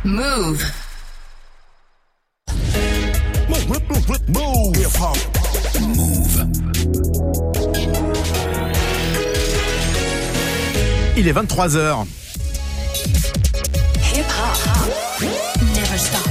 Move. Move. Hip-hop. Move. Il est 23h. Hip-hop. Never stop.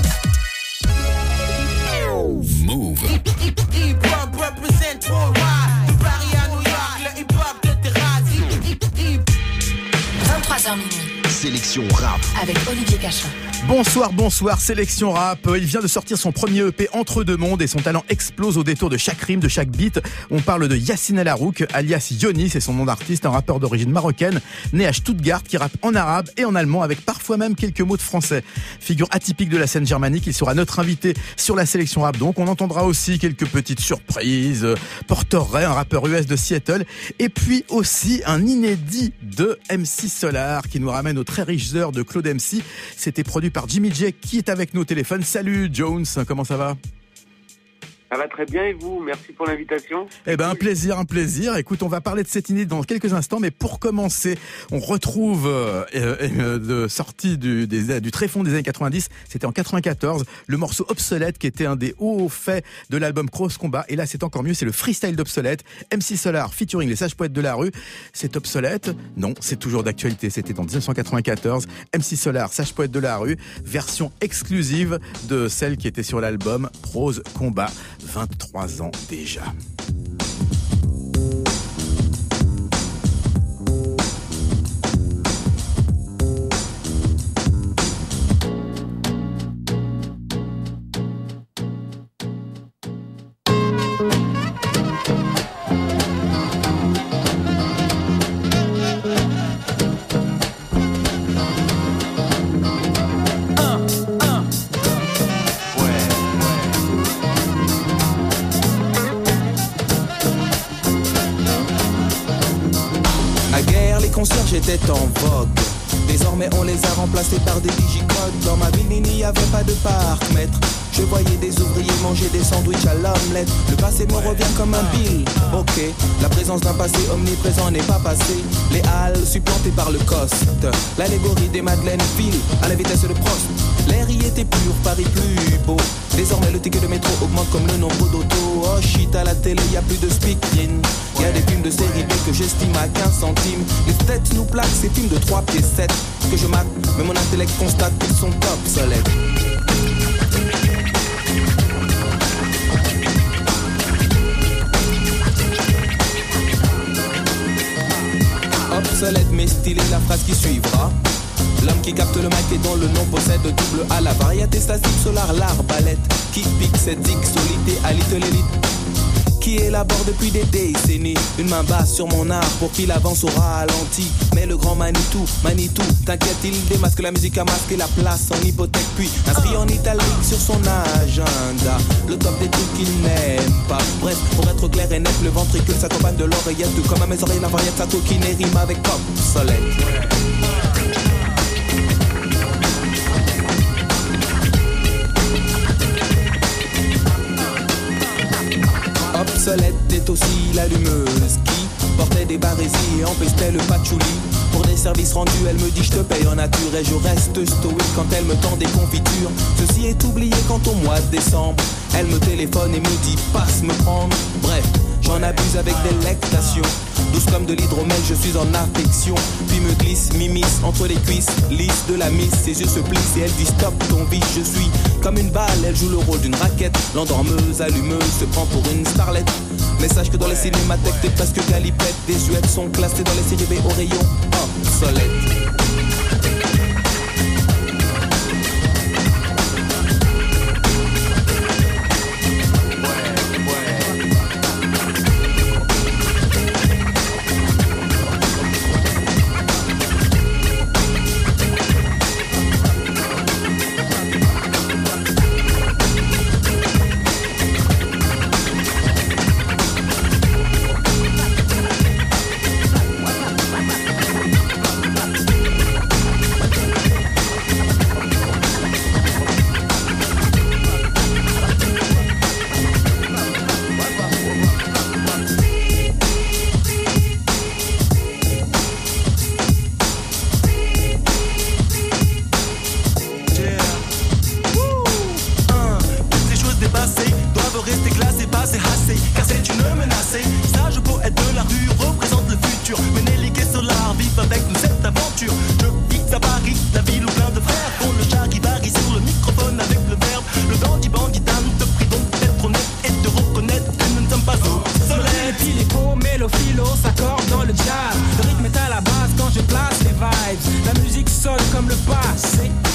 Move. Hip-hop represent worldwide. De Paris à New York, le hip-hop de terrasse. 23h minuit. Sélection rap. Avec Olivier Cachin. Bonsoir, Sélection Rap. Il vient de sortir son premier EP Entre deux mondes et son talent explose au détour de chaque rime, de chaque beat. On parle de Yassine El Harouk, alias Yoni, c'est son nom d'artiste, un rappeur d'origine marocaine, né à Stuttgart, qui rappe en arabe et en allemand avec parfois même quelques mots de français. Figure atypique de la scène germanique, il sera notre invité sur la Sélection Rap. Donc on entendra aussi quelques petites surprises. Porter Ray, un rappeur US de Seattle, et puis aussi un inédit de MC Solar qui nous ramène aux très riches heures de Claude MC. C'était produit par Jimmy J qui est avec nous au téléphone. Salut Jones, comment ça va ? Ça va très bien et vous ? Merci pour l'invitation. Eh ben un plaisir. Écoute, on va parler de cette inédit dans quelques instants, mais pour commencer, on retrouve de sortie du tréfonds des années 90, c'était en 94, le morceau Obsolète qui était un des hauts faits de l'album Cross Combat, et là c'est encore mieux, c'est le freestyle d'Obsolète, MC Solar featuring les sages poètes de la rue. C'est obsolète ? Non, c'est toujours d'actualité, c'était en 1994, MC Solar, sages poètes de la rue, version exclusive de celle qui était sur l'album Prose Combat. 23 ans déjà. J'étais en vogue. Désormais on les a remplacés par des digicodes. Dans ma ville il n'y avait pas de parc-mètre. Je voyais des ouvriers manger des sandwichs à l'omelette. Le passé me revient comme un bill. Ok, la présence d'un passé omniprésent n'est pas passé. Les halles supplantées par le coste. L'allégorie des Madeleines file à la vitesse de Prost. L'air y était pur, Paris plus beau. Désormais le ticket de métro augmente comme le nombre d'autos. Oh shit, à la télé y a plus de speaking. Y a des films de série B que j'estime à 15 centimes. Les têtes nous plaquent ces films de 3 pieds 7 que je mate, mais mon intellect constate qu'ils sont obsolètes. Obsolète mais stylé, la phrase qui suivra. L'homme qui capte le mic et dont le nom possède double A. La variété statique solar, l'arbalète qui pique cette solité à l'élite. Qui élabore depuis des décennies une main basse sur mon art pour qu'il avance au ralenti. Mais le grand Manitou, t'inquiète, il démasque la musique à masquer la place en hypothèque. Puis inscrit en italique sur son agenda le top des trucs qu'il n'aime pas. Bref, pour être clair et net, le ventricule s'accompagne de l'oreillette. Tout comme à mes oreilles, la variette, sa coquine et rime avec obsolète. Obsolète est aussi l'allumeuse qui portait des barésies et empestait le patchouli. Pour des services rendus, elle me dit je te paye en nature et je reste stoïque quand elle me tend des confitures. Ceci est oublié quand au mois de décembre, elle me téléphone et me dit passe me prendre. Bref, j'en abuse avec délectation. Douce comme de l'hydromel, je suis en affection. Puis me glisse, m'immisce entre les cuisses, lisse de la miss. Ses yeux se plissent et elle dit stop ton vice. Je suis comme une balle, elle joue le rôle d'une raquette. L'endormeuse, allumeuse, se prend pour une starlette. Mais sache que dans les cinémathèques, t'es presque galipette. Des Suèdes sont classées dans les séries B au rayon obsolète.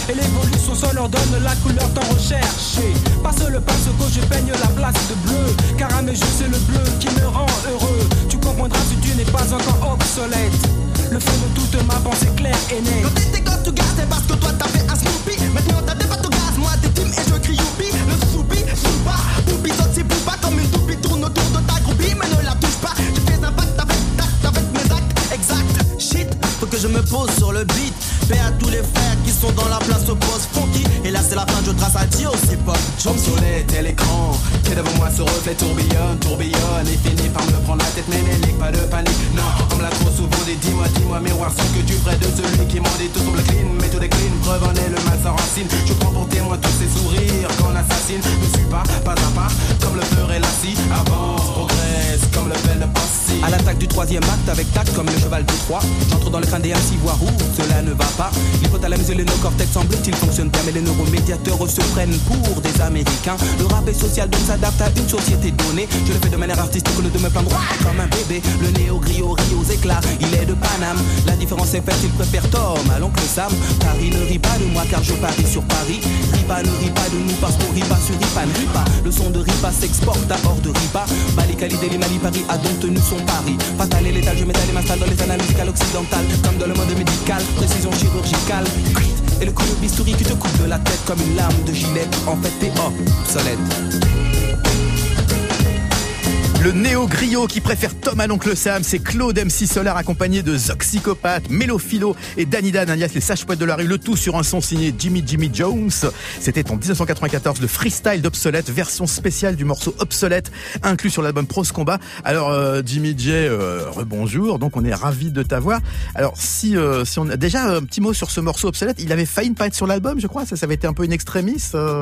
Et l'évolution seule leur donne la couleur tant recherchée. Passe le pinceau, je peigne la place de bleu. Car à mes yeux c'est le bleu qui me rend heureux. Tu comprendras si tu n'es pas encore obsolète. Le fond de toute ma pensée claire et nette. Quand t'étais gosse tu gaz, c'est parce que toi t'avais un Snoopy. Maintenant t'as des bateaux gaz, moi des teams et je crie youpi. Le Snoopy, Snoopa, Boubi saute ses bouba. Comme une toupie tourne autour de ta groupie. Mais ne la touche pas, je fais un pacte avec mes actes exact. Shit, faut que je me pose sur le beat. Paix à tous les frères qui sont dans la place au poste funky. Et là c'est la fin, je trace à Dio, c'est pas obsolète et l'écran qui est devant moi se reflet tourbillonne, tourbillonne. Et finit par me prendre la tête, mais n'aie pas de panique. Non, on me l'a trop souvent dit, dis-moi miroir, ce que tu ferais de celui qui m'en dit tout semble clean. Mais tout décline, preuve en est, le mal s'enracine. Je prends pour témoin tous ces sourires qu'on assassine. Ne suis pas à pas, comme le ferait la scie. Avance, progresse, comme le fait le passé. À l'attaque du troisième acte avec tact comme le cheval de Troie. J'entre dans le crâne des MC, voir où cela ne va pas. L'hypothalamus et le néocortex semble-t-il fonctionnent bien, mais les neuromédiateurs se prennent pour des Américains. Le rap est social donc s'adapte à une société donnée. Je le fais de manière artistique au lieu de me plaindre comme un bébé. Le néo griot rit aux éclats, il est de Paname. La différence est faite, il préfère Tom à l'oncle Sam. Paris ne rit pas de moi car je parie sur Paris. Ripa ne rit pas de nous parce qu'on rit pas sur Ripa ne rit pas. Le son de Ripa s'exporte à hors de Ripa. Malik Ali, Deli, Mali, Paris a donc tenu son pari. Fatal et létal, je m'étale et m'installe dans les annales musicales occidentales. Comme dans le mode médical, précision chirurgicale. Et le coup de bistouri qui te coupe de la tête comme une lame de gilet. En fait t'es obsolète. Le néo-griot qui préfère Tom à l'oncle Sam, c'est Claude MC Solar accompagné de Zoxycopathe, Mélophilo et Danny Dan alias les sages poètes de la rue, le tout sur un son signé Jimmy Jones. C'était en 1994 le freestyle d'Obsolète, version spéciale du morceau Obsolète, inclus sur l'album Prose Combat. Alors Jimmy J, rebonjour, donc on est ravis de t'avoir. Alors si on a déjà un petit mot sur ce morceau Obsolète, il avait failli ne pas être sur l'album, je crois, ça avait été un peu une extremis.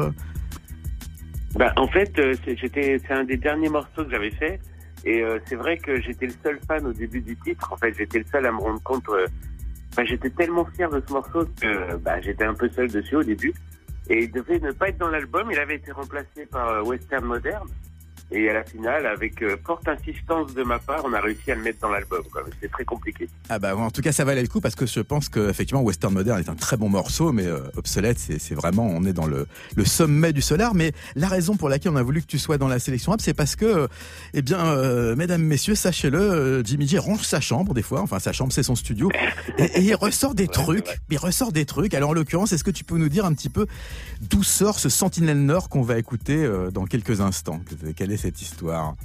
Bah, en fait, c'est un des derniers morceaux que j'avais fait. Et c'est vrai que j'étais le seul fan au début du titre. En fait, j'étais le seul à me rendre compte. J'étais tellement fier de ce morceau que j'étais un peu seul dessus au début. Et il devait ne pas être dans l'album. Il avait été remplacé par Western Modern. Et à la finale, avec forte insistance de ma part, on a réussi à le mettre dans l'album, quoi. C'était très compliqué. Ah bah en tout cas ça valait le coup parce que je pense que effectivement Western Modern est un très bon morceau, mais Obsolète c'est vraiment, on est dans le sommet du Solar. Mais la raison pour laquelle on a voulu que tu sois dans la sélection rap, c'est parce que mesdames, messieurs, sachez-le, Jimmy J range sa chambre des fois, enfin sa chambre c'est son studio, et il ressort des trucs, il ressort des trucs. Alors en l'occurrence, est-ce que tu peux nous dire un petit peu d'où sort ce Sentinelle Nord qu'on va écouter dans quelques instants? Quelle est cette histoire?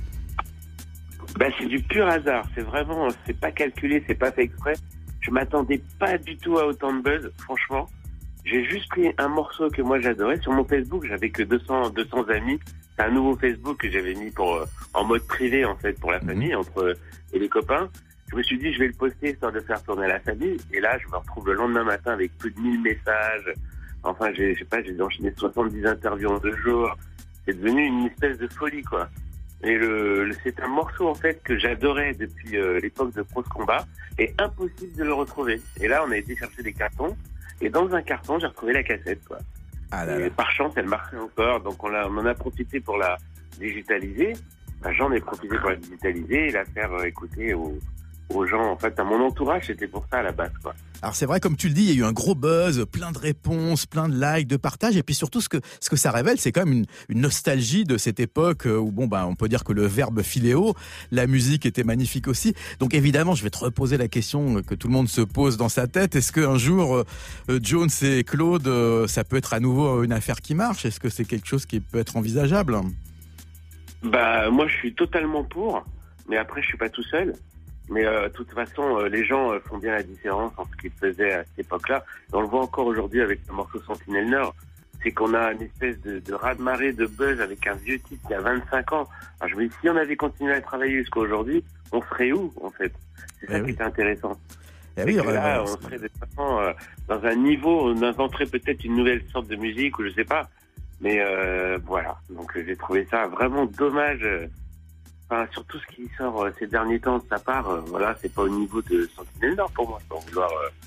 C'est du pur hasard, c'est pas calculé, c'est pas fait exprès. Je m'attendais pas du tout à autant de buzz, franchement. J'ai juste pris un morceau que moi j'adorais. Sur mon Facebook, j'avais que 200 amis. C'est un nouveau Facebook que j'avais mis en mode privé, en fait, pour la famille, et les copains. Je me suis dit, je vais le poster histoire de faire tourner la famille. Et là, je me retrouve le lendemain matin avec plus de 1000 messages. Enfin, j'ai enchaîné 70 interviews en 2 jours. C'est devenu une espèce de folie, quoi. Et c'est un morceau, en fait, que j'adorais depuis l'époque de Prose Combat. Et impossible de le retrouver. Et là, on a été chercher des cartons. Et dans un carton, j'ai retrouvé la cassette, quoi. Ah là là. Et par chance, elle marchait encore. Donc, on en a profité pour la digitaliser. J'en ai profité pour la digitaliser et la faire écouter aux gens. En fait, à mon entourage, c'était pour ça à la base, quoi. Alors c'est vrai, comme tu le dis, il y a eu un gros buzz, plein de réponses, plein de likes, de partages, et puis surtout ce que ça révèle, c'est quand même une nostalgie de cette époque où on peut dire que le verbe filéo, la musique était magnifique aussi. Donc évidemment, je vais te reposer la question que tout le monde se pose dans sa tête. Est-ce qu'un jour, Jones et Claude, ça peut être à nouveau une affaire qui marche? Est-ce que c'est quelque chose qui peut être envisageable? Moi, je suis totalement pour, mais après, je suis pas tout seul. Mais de toute façon, les gens font bien la différence entre ce qu'ils faisaient à cette époque-là. Et on le voit encore aujourd'hui avec le morceau Sentinelle Nord. C'est qu'on a une espèce de raz-de-marée de buzz avec un vieux titre il y a 25 ans. Alors je me dis, si on avait continué à travailler jusqu'à aujourd'hui, on serait où, en fait? C'est ça qui est intéressant. Là, on serait de toute façon dans un niveau, on inventerait peut-être une nouvelle sorte de musique, ou je sais pas. Mais voilà. Donc j'ai trouvé ça vraiment dommage. Surtout ce qui sort ces derniers temps de sa part, c'est pas au niveau de Sentinelle Nord pour moi, sans vouloir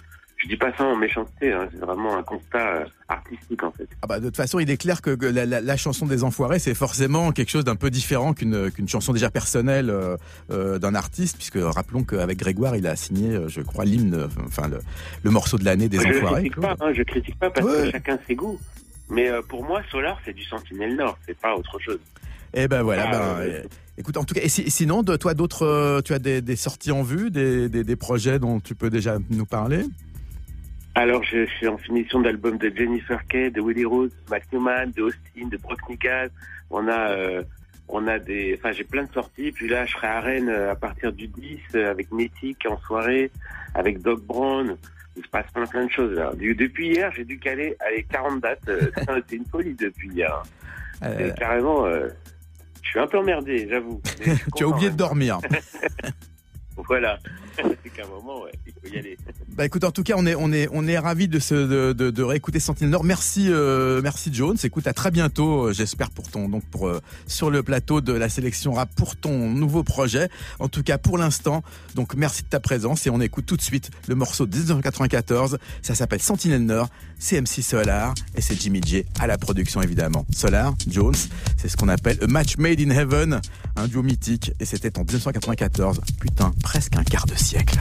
Je dis pas ça en méchanceté, hein, c'est vraiment un constat artistique en fait. Ah bah, de toute façon, il est clair que la chanson des Enfoirés, c'est forcément quelque chose d'un peu différent qu'une chanson déjà personnelle d'un artiste, puisque rappelons qu'avec Grégoire, il a signé, je crois, l'hymne, enfin le morceau de l'année des Enfoirés. Je critique pas parce que chacun ses goûts. Mais pour moi, Solar, c'est du Sentinelle Nord, c'est pas autre chose. Eh ben voilà, écoute, en tout cas, et sinon, toi, d'autres, tu as des sorties en vue, des projets dont tu peux déjà nous parler? Alors, je suis en finition d'album de Jennifer Kay, de Willie Rose, Mac Newman, de Austin, de Brock Nikas. On a j'ai plein de sorties. Puis là, je serai à Rennes à partir du 10 avec Mythique en soirée, avec Doc Brown. Il se passe plein de choses là. Depuis hier, j'ai dû caler 40 dates. C'est une folie depuis hier. Carrément, je suis un peu emmerdé, j'avoue. Tu as oublié de dormir. Voilà. C'est qu'à un moment, il faut y aller. Bah écoute, en tout cas, on est ravis de réécouter Sentinelle Nord. Merci Jones. Écoute, à très bientôt. J'espère sur le plateau de la sélection rap pour ton nouveau projet. En tout cas, pour l'instant. Donc merci de ta présence et on écoute tout de suite le morceau de 1994. Ça s'appelle Sentinelle Nord. C'est MC Solar et c'est Jimmy J à la production évidemment. Solar, Jones, c'est ce qu'on appelle a match made in heaven, un duo mythique et c'était en 1994. Putain, presque un quart de siècle.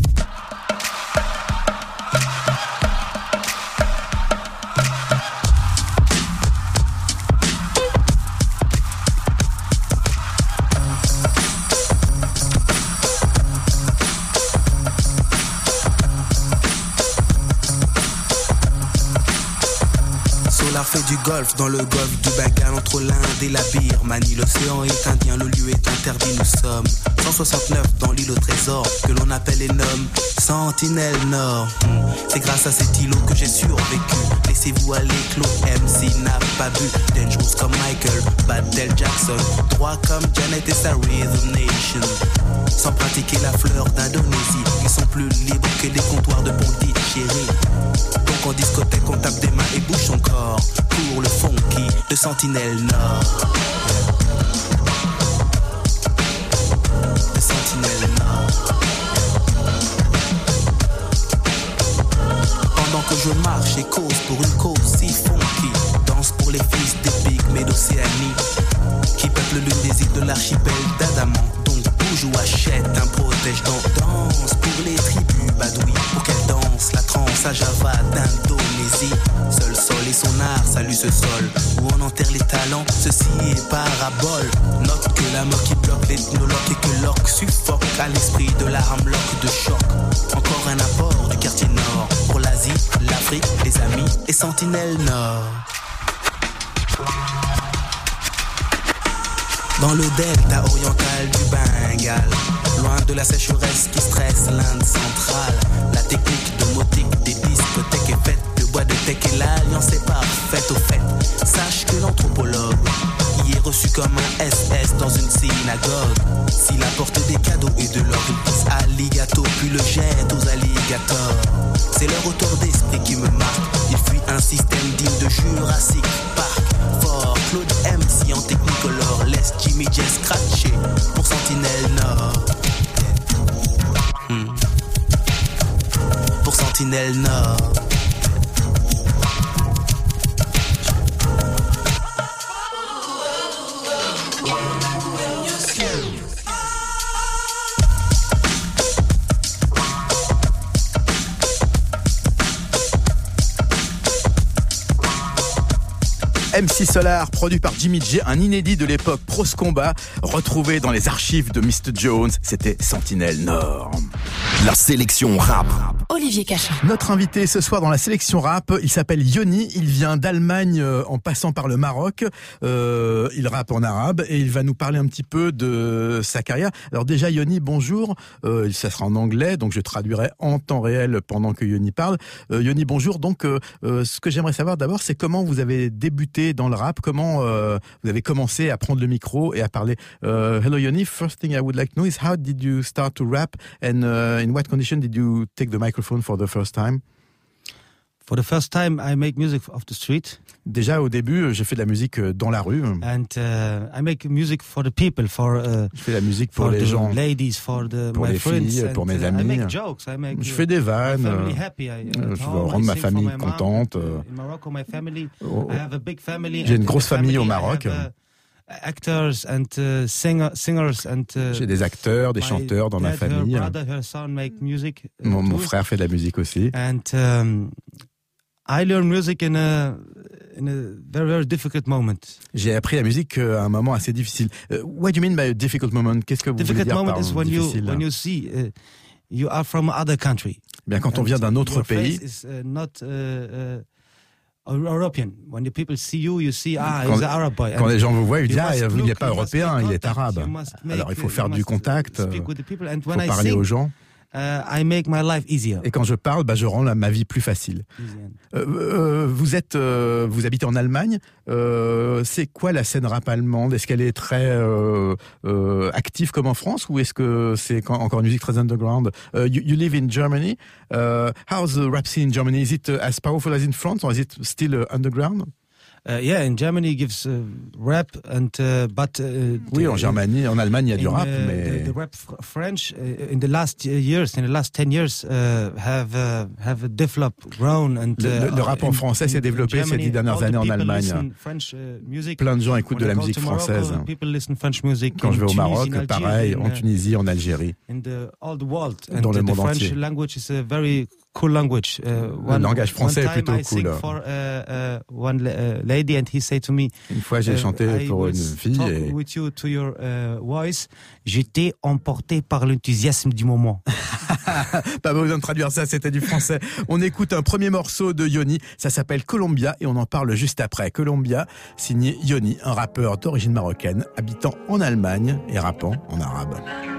Solar fait du golf dans le golfe du Bengale entre l'Inde et la Birmanie. L'océan est Indien, le lieu est interdit. Nous sommes 169 dans l'île au trésor que l'on appelle et nomme Sentinelle Nord. C'est grâce à cet îlot que j'ai survécu. Laissez-vous aller, Claude MC n'a pas bu. Dangerous comme Michael, Bad Del Jackson, droit comme Janet et sa Rhythm Nation. Sans pratiquer la fleur d'Indonésie, ils sont plus libres que des comptoirs de Pondichéry. Donc en discothèque on tape des mains et bouge son corps pour le funky de Sentinelle Nord. De Sentinelle Nord. Pendant que je marche et cause pour une cause si funky, danse pour les fils des pygmées d'Océanie qui peuplent l'une des îles de l'archipel d'Adamant. Donc bouge ou achète un protège-dents. Danse pour les tribus badouis pour qu'elles dansent la transe à Java d'Indonésie. Seul sol et son art salue ce sol où on enterre les talents, ceci est parabole. Note que la mort qui bloque l'ethnologue et que l'orque suffoque à l'esprit de la hamlock de choc. Encore un apport du quartier nord pour l'Asie, l'Afrique, les amis et Sentinelle Nord. Dans le delta oriental du Bengale, loin de la sécheresse qui stresse l'Inde centrale, la technique domotique des discothèques est faite de bois de teck et l'alliance est parfaite. Au fait, sache que l'anthropologue y est reçu comme un SS dans une synagogue. S'il apporte des cadeaux et de l'or, il pousse alligato puis le jette aux alligators. C'est leur auteur d'esprit qui me marque. Il fuit un système digne de Jurassic Park. Fort Claude MC en technicolor laisse Jimmy J scratcher pour Sentinelle Nord. Pour Sentinelle Nord. MC Solar, produit par Jimmy J, un inédit de l'époque Pros Combat, retrouvé dans les archives de Mr. Jones, c'était Sentinelle Nord. La sélection rap. Olivier Cachin. Notre invité ce soir dans la sélection rap, il s'appelle Yoni, il vient d'Allemagne en passant par le Maroc, il rappe en arabe et il va nous parler un petit peu de sa carrière. Alors déjà Yoni, bonjour, ça sera en anglais, donc je traduirai en temps réel pendant que Yoni parle. Yoni, bonjour, donc ce que j'aimerais savoir d'abord, c'est comment vous avez débuté dans le rap, comment vous avez commencé à prendre le micro et à parler. Hello Yoni, first thing I would like to know is how did you start to rap and in what condition did you take the microphone for the first time? For the first time, I make music off the street. Déjà au début, j'ai fait de la musique dans la rue. And I make music for the people, je fais la musique pour les gens, ladies, pour my les filles, friends, pour mes amis. I make jokes, je fais des vannes. Je veux rendre ma famille contente. In Morocco, my family, I have a big family. J'ai une grosse famille au Maroc. Actors and singers and. J'ai des acteurs, des chanteurs dans ma famille. Her brother, her son make music. Mon frère fait de la musique aussi. And I learn music in a very, very difficult moment. J'ai appris la musique à un moment assez difficile. What do you mean by a difficult moment? Qu'est-ce que vous voulez dire par difficile? Difficult moment is when you see you are from other country. Bien, quand on vient d'un autre pays. Is not European. When the people see you, you see he's an Arab boy. Quand les gens vous voient, ils disent il n'est pas européen, il est arabe. Alors il faut faire du contact, il faut parler aux gens. I make my life easier. Et quand je parle, je rends ma vie plus facile. Vous habitez en Allemagne. C'est quoi la scène rap allemande? Est-ce qu'elle est très active comme en France, ou est-ce que c'est encore une musique très underground? You live in Germany. How's the rap scene in Germany? Is it as powerful as in France, or is it still underground? Yeah, in Germany gives rap and but oui, en Germanie, en Allemagne, il y a du rap, mais the rap French in the last 10 years have developed, grown, and le rap en français s'est développé ces 10 dernières années en Allemagne. Plein de gens écoutent de la musique française. Quand je vais au Maroc, pareil, en Tunisie, en Algérie, dans le monde entier. Cool language. Le langage français est plutôt cool. Une fois, j'ai chanté pour une fille et j'étais emporté par l'enthousiasme du moment. Pas besoin de traduire ça, c'était du français. On écoute un premier morceau de Yoni, ça s'appelle Colombia et on en parle juste après. Colombia, signé Yoni, un rappeur d'origine marocaine, habitant en Allemagne et rappant en arabe.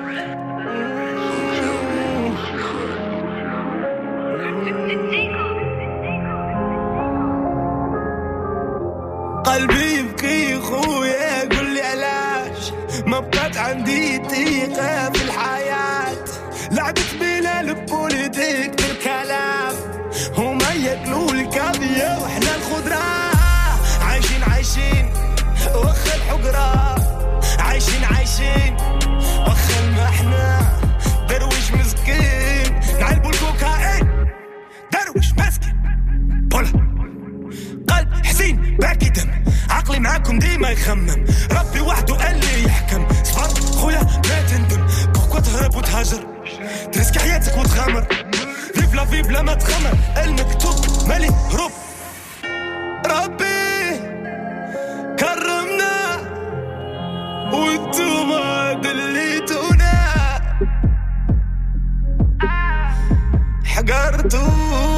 قلبي يبكي خويا قل لي علاش ما بقات عندي ثقة في الحياة لعبت بينا البوليتيك بالكلام هما ياكلوا الكافية وحنا الخضرة عايشين وخا الحقرة عايشين وخا المحنة درويش مسكين نعلبوا الكوكايين درويش مسكين بولا قلب حزين باكي دم عقلي معاكم ديما يخمم ربي وحده قال لي يحكم صبر خويا ما تندم بوكوا تهرب وتهاجر ترسكي حياتك وتغامر فيف لا فيف لا ما تخمر المكتوب مالي هروب ربي كرمنا وانتوما دليتونا حقرتونا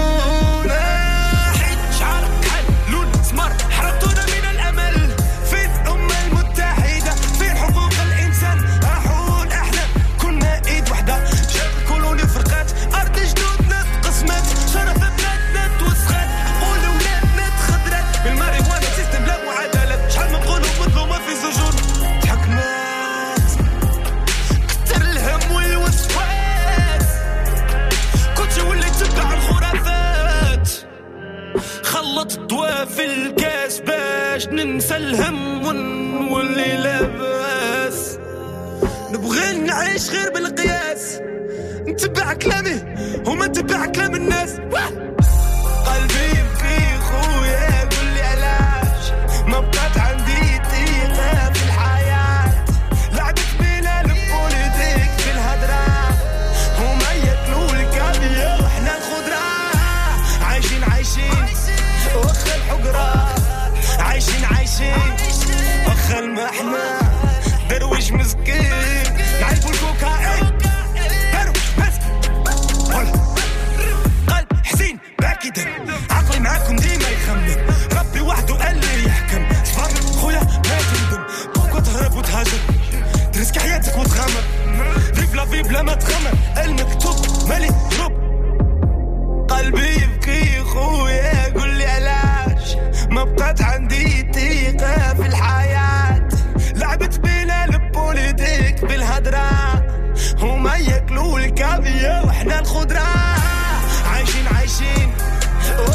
حرقتونا من الأمل فين الأمة المتحدة فين حقوق الإنسان راحوا الأحلام كنا إيد وحدة شاب كلوني فرقات أرض جدودنا تقسمت شرف بلادنا توسخات قول ولادنا تخدرات بالماريجوانا سيستم بلا معادلة شحال من قلوب مظلومة في سجون تحكمات كتر الهم والوسواس كنت وليت تبع الخرافات خلط الضوا في الكاس باش ننسى الهم ونولي لاباس نبغي نعيش غير بالقياس نتبع كلامي وما نتبع كلام الناس قلبي يبكي خويا قول لي علاش ما بقات عندي ثقة في الحياة لعبت بينا البوليتيك في الهدرة هما ياكلوا الكافية وحنا الخضرة عايشين وخا الحقرة عايشين وخا المحنة درويش مسكين نعلبوا الكوكايين درويش مسكين قلب حزين باكي دم عقلي معاكم ديما يخمم ربي وحده قال لي يحكم صبر خويا ما تندم بوكوا تهرب وتهاجر ترسكي حياتك وتغامر فيف لا فيف لا ما تغامر المكتوب مالي هروب قلبي يبكي خويا قل لي علاش ما بقات عندي ثقة في الحياة لعبت بينا البوليتيك بالهدرة هما ياكلوا الكافية وحنا الخضرة عايشين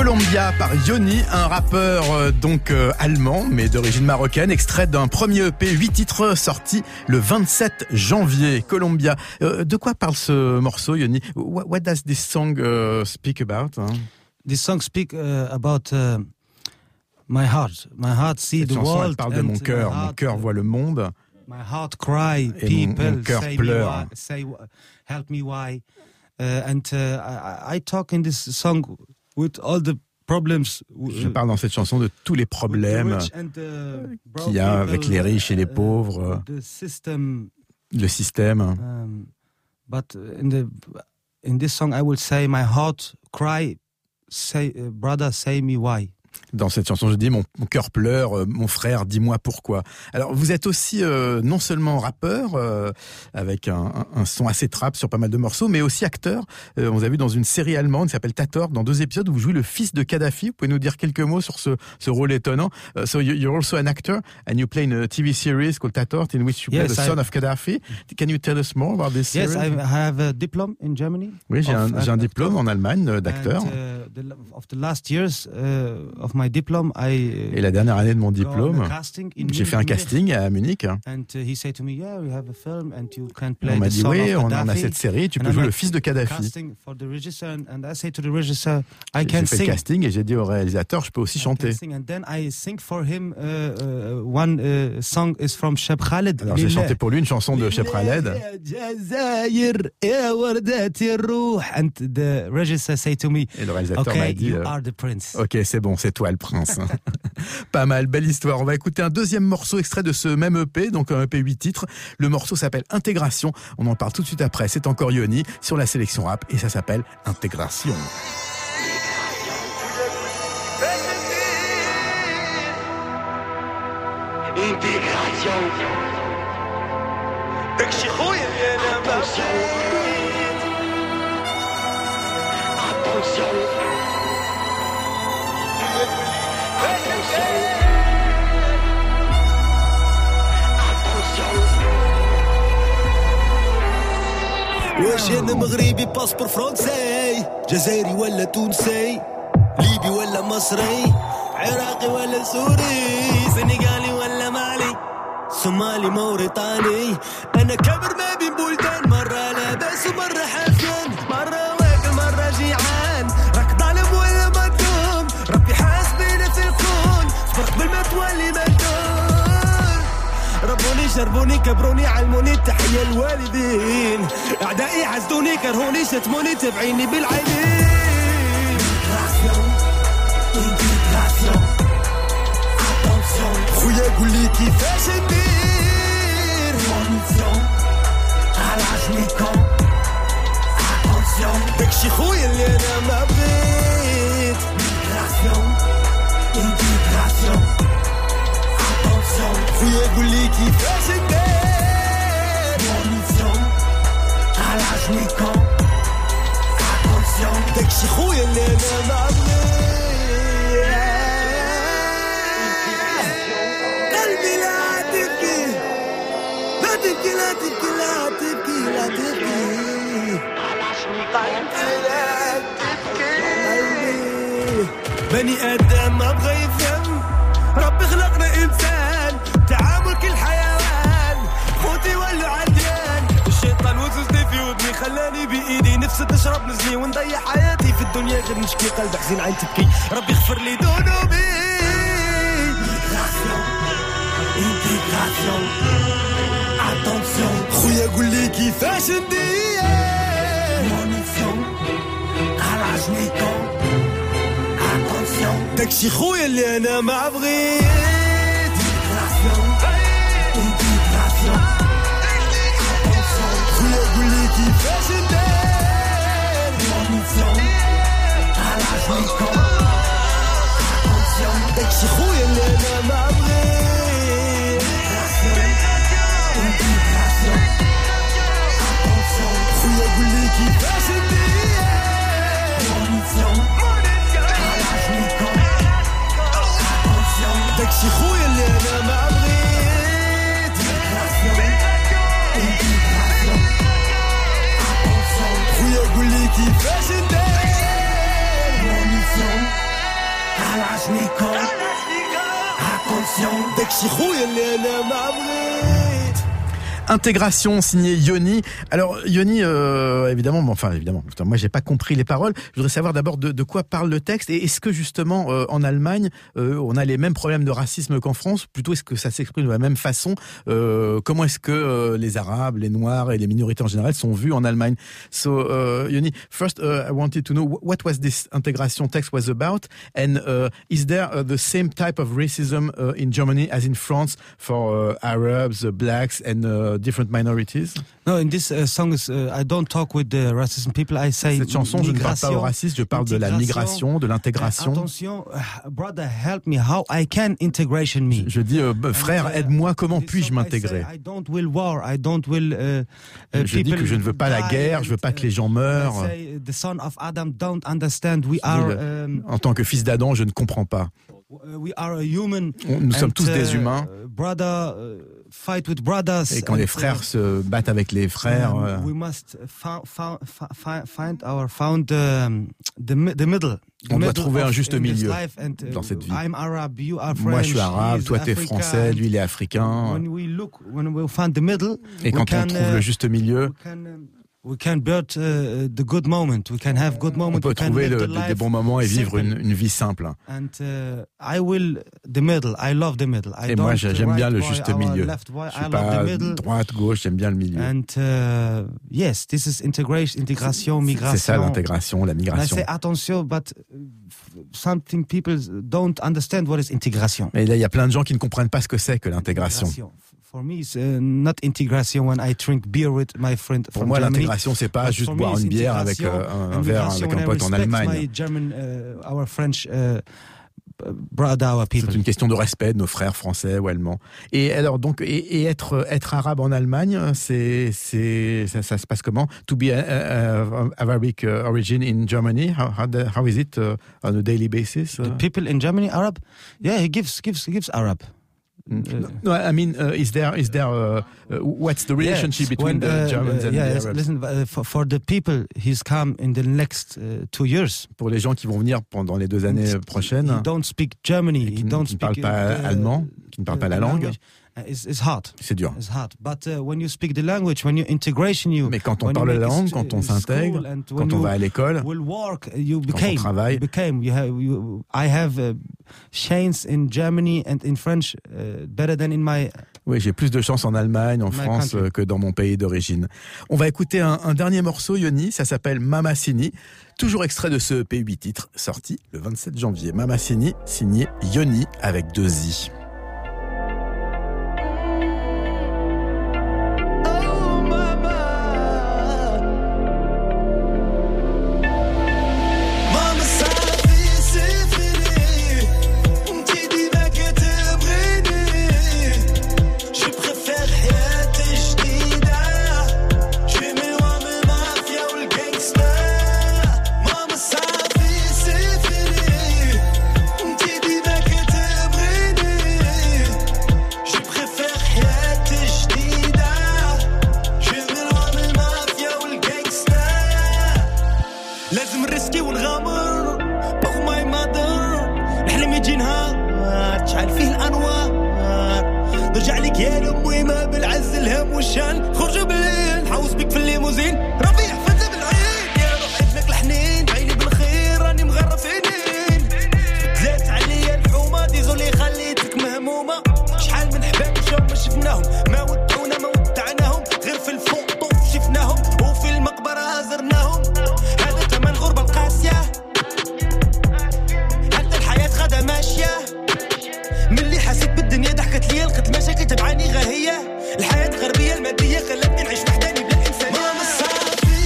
Colombia par Yoni, un rappeur allemand mais d'origine marocaine, extrait d'un premier EP 8 titres sorti le 27 janvier. Colombia. De quoi parle ce morceau, Yoni? What does this song speak about? This song speak about my heart. My heart see the world. Elle parle de mon cœur. Mon cœur voit le monde. My heart cry. Et people mon cœur say pleure. Say help me why. I talk in this song with all the problems. Je parle dans cette chanson de tous les problèmes qu'il y a avec les riches et les pauvres, le système. But in this song, I will say my heart cry. Say, brother, say me why. Dans cette chanson, je dis mon cœur pleure, mon frère, dis-moi pourquoi. Alors, vous êtes aussi non seulement rappeur, avec un son assez trap sur pas mal de morceaux, mais aussi acteur. On vous a vu dans une série allemande qui s'appelle Tatort, dans 2 épisodes où vous jouez le fils de Kadhafi. Vous pouvez nous dire quelques mots sur ce rôle étonnant? So you're also an actor, and you play in a TV series called Tatort, in which you play the son of Gaddafi. Can you tell us more about this series? Yes, I have a diploma in Germany. Oui, j'ai un diplôme en Allemagne d'acteur. Of the last years of my diploma, et la dernière année de mon diplôme, j'ai fait un casting à Munich. On m'a dit oui, on a cette série, tu peux jouer le fils de Kadhafi. J'ai fait le casting et j'ai dit au réalisateur, je peux aussi chanter. Alors j'ai chanté pour lui une chanson de Cheb Khaled. Et le réalisateur m'a dit ok, c'est bon, c'est toi le prince. Pas mal, belle histoire. On va écouter un deuxième morceau extrait de ce même EP, donc un EP 8 titres. Le morceau s'appelle Intégration. On en parle tout de suite après. C'est encore Yoni sur la sélection rap et ça s'appelle Intégration. واش انا مغربي باسبور فرنسي جزائري ولا تونسي ليبي ولا مصري عراقي ولا سوري سنغالي ولا مالي صومالي موريتاني انا كبر ما بين بلدان مرة لاباس ومرة حافيان مرة واكل مرة جيعان راك ظالم ولا مظلوم ربي حاسبينا في الكون صبر قبل ما تولي مجنون ربوني شربوني كبروني علموني التحية الوالدين أعدائي حسدوني كرهوني شتموني تبعيني بالعينين خويا قولي كيفاش ندير على عشنيكم داكشي خويا اللي أنا ما بغيت خويا قولي كيفاش ندير على عشنيكم داكشي خويا اللي انا ما بغيت قلبي لا تبكي لا تبكي لا تبكي لا تبكي لا تبكي على عشنيكم لا تبكي بني ادم ما بغى يفهم ربي خلقنا انسان تعامل كل حيوان خوتي ولا عديان الشيطان وزوزني في ودني خلاني بايدي نفسي تشرب نزلي ونضيع حياتي في الدنيا غير نشكي قلب حزين عين تبكي ربي اغفر لي ذنوبي انتيغراسيون اتونسيون خويا قول لي كيفاش ندير مونيسيون على عجنيكم داكشي خويا اللي انا ما بغيت خويا قولي كيفاش ندير على عجنيكم داكشي خويا اللي انا ما بغيت خويا قولي كيفاش ندير داكشي خويا اللي انا ما بغيت خويا قولي كيفاش ندير كلاشنيكوف attention داك شي خويا اللي انا ما بغيت. Intégration signé Yoni. Alors Yoni, évidemment, moi j'ai pas compris les paroles. Je voudrais savoir d'abord de quoi parle le texte et est-ce que justement en Allemagne on a les mêmes problèmes de racisme qu'en France? Plutôt est-ce que ça s'exprime de la même façon? Comment est-ce que les Arabes, les Noirs et les minorités en général sont vus en Allemagne? So Yoni, first I wanted to know what was this integration text was about, and is there the same type of racism in Germany as in France for Arabs, blacks and different minorities? No, in this song, I don't talk with the racism people. I say cette chanson, je ne parle pas aux racistes, je parle de la migration, de l'intégration. Attention, brother, help me. How I can integration me? Je dis, frère, aide-moi. Comment puis-je m'intégrer? I don't will war. I don't will. Je dis que je ne veux pas la guerre. Je veux pas que les gens meurent. The son of Adam don't understand. We are. En tant que fils d'Adam, je ne comprends pas. We are a human. Nous sommes tous des humains. Brother, fight with brothers. Et quand les frères se battent avec les frères, we must find the middle. On doit trouver un juste milieu dans cette vie. Moi, je suis arabe, toi, t'es français, lui, il est africain. Et quand on trouve le juste milieu, we can build the good moment. We can have good moment. On peut trouver des bons moments et vivre une vie simple. And I will the middle. I love the middle. Et moi, j'aime bien le juste milieu. Je suis pas droite, gauche, j'aime bien le milieu. And yes, this is intégration, migration. C'est ça l'intégration, la migration. I say attention, but something people don't understand what is intégration. Mais là, il y a plein de gens qui ne comprennent pas ce que c'est que l'intégration. For me, it's not integration when I drink beer with my friend from Germany. Pour moi, l'intégration, c'est pas juste boire une bière avec un verre avec un pote en Allemagne. Our French brother, our people. C'est une question de respect de nos frères français ou allemands. Et alors donc, et être arabe en Allemagne, ça se passe comment? To be Arabic origin in Germany, how is it on a daily basis? The people in Germany, Arab, yeah, he gives Arab. No, I mean, is there what's the relationship between the Germans and the Arabs? Listen, for the people, he's come in the next 2 years. Pour les gens qui vont venir pendant les 2 années prochaines, he don't speak Germany, he don't speak. Qui ne parlent pas allemand, qui ne parlent pas la langue. It's hard. C'est dur. It's hard. But when you speak the language, when you integration, mais quand on parle la langue, quand on s'intègre, quand on va à l'école, quand on travaille, I have chance in Germany and in French better than in my. Oui, j'ai plus de chance en Allemagne, en France que dans mon pays d'origine. On va écouter un dernier morceau, Yoni, ça s'appelle Mamacini, toujours extrait de ce EP 8 titres, sorti le 27 janvier. Mamacini, signé Yoni avec 2 I. الحياة الغربية المادية خلتني نعيش وحداني بلا إنسانية. ماما صافي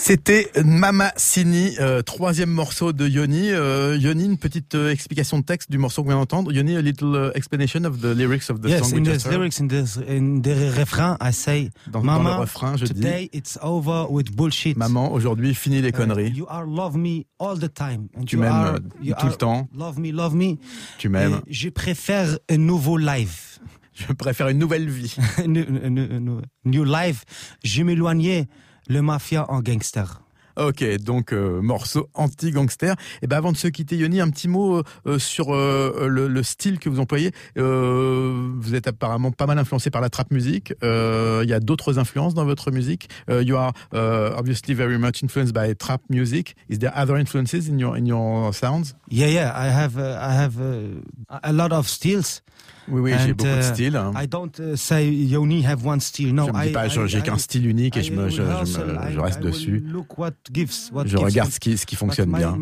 C'était Mama Sini, troisième morceau de Yoni. Yoni, une petite explication de texte du morceau qu'on vient d'entendre. Yoni, a little explanation of the lyrics of the yes, song. Yes, in the lyrics, in the refrain, I say, dans le refrain, je today dis, it's over with bullshit. Maman, aujourd'hui, fini les conneries. You are love me all the time. And tu m'aimes tout le temps. Love me. Tu m'aimes. Je préfère un nouveau life. Je préfère une nouvelle vie. New life. Je m'éloignais le mafia en gangster. Ok, donc morceau anti-gangster. Et ben avant de se quitter, Yoni, un petit mot sur le style que vous employez. Vous êtes apparemment pas mal influencé par la trap music. Il y a d'autres influences dans votre musique. You are obviously very much influenced by trap music. Is there other influences in your sounds? Yeah. I have a lot of styles. Oui, j'ai beaucoup de styles. I don't say you only have one style. No, je me dis pas, j'ai qu'un style unique et je reste dessus. Je regarde ce qui fonctionne bien.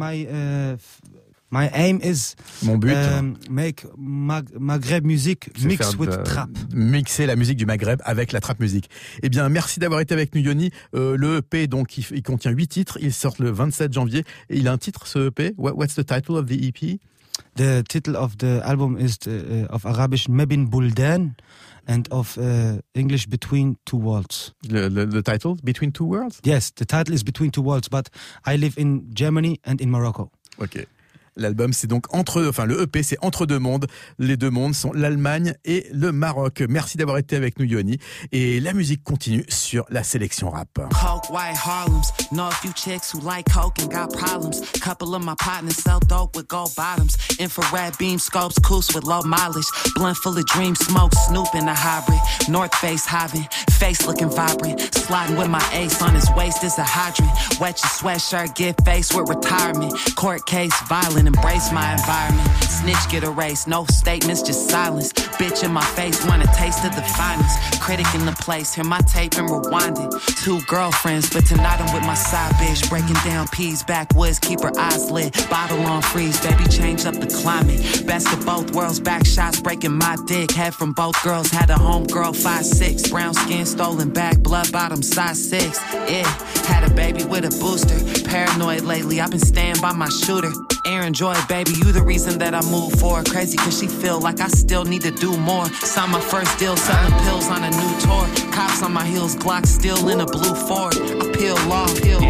My aim is mon but, make Maghreb music mix with trap. Mixer la musique du Maghreb avec la trap music. Eh bien, merci d'avoir été avec nous, Yoni. Le EP, donc, il contient 8 titres. Il sort le 27 janvier. Et il a un titre, ce EP. What's the title of the EP? The title of the album is of Arabic Mebin Buldan and of English Between Two Worlds. The title, Between Two Worlds? Yes, the title is Between Two Worlds, but I live in Germany and in Morocco. Ok. L'album, c'est donc le EP, c'est Entre deux mondes. Les deux mondes sont l'Allemagne et le Maroc. Merci d'avoir été avec nous, Yoni. Et la musique continue sur la sélection rap. Coke, white Harlems. Know a few chicks who like coke and got problems. Couple of my partners sell dope with gold bottoms. Infrared beam scopes, coos with low mileage. Blunt full of dream smoke, Snoop in a hybrid. North Face having, face looking vibrant. Sliding with my ace on his waist is a hydrant. Wet your sweatshirt, get faced with retirement. Court case, violent. Embrace my environment. Snitch get erased, no statements, just silence. Bitch in my face, want a taste of the finest. Critic in the place, hear my tape and rewind it. 2 girlfriends, but tonight I'm with my side bitch. Breaking down peas, backwoods, keep her eyes lit. Bottle on freeze, baby, change up the climate. Best of both worlds, back shots breaking my dick. Head from both girls, had a homegirl 5'6". Brown skin, stolen back, blood bottom, size 6. Yeah, had a baby with a booster. Paranoid lately, I've been staying by my shooter. Aaron Joy, baby, you the reason that I move forward. Crazy cause she feel like I still need to do more. Signed my first deal, selling pills on a new tour. Cops on my heels, Glock still in a blue Ford. I peel law.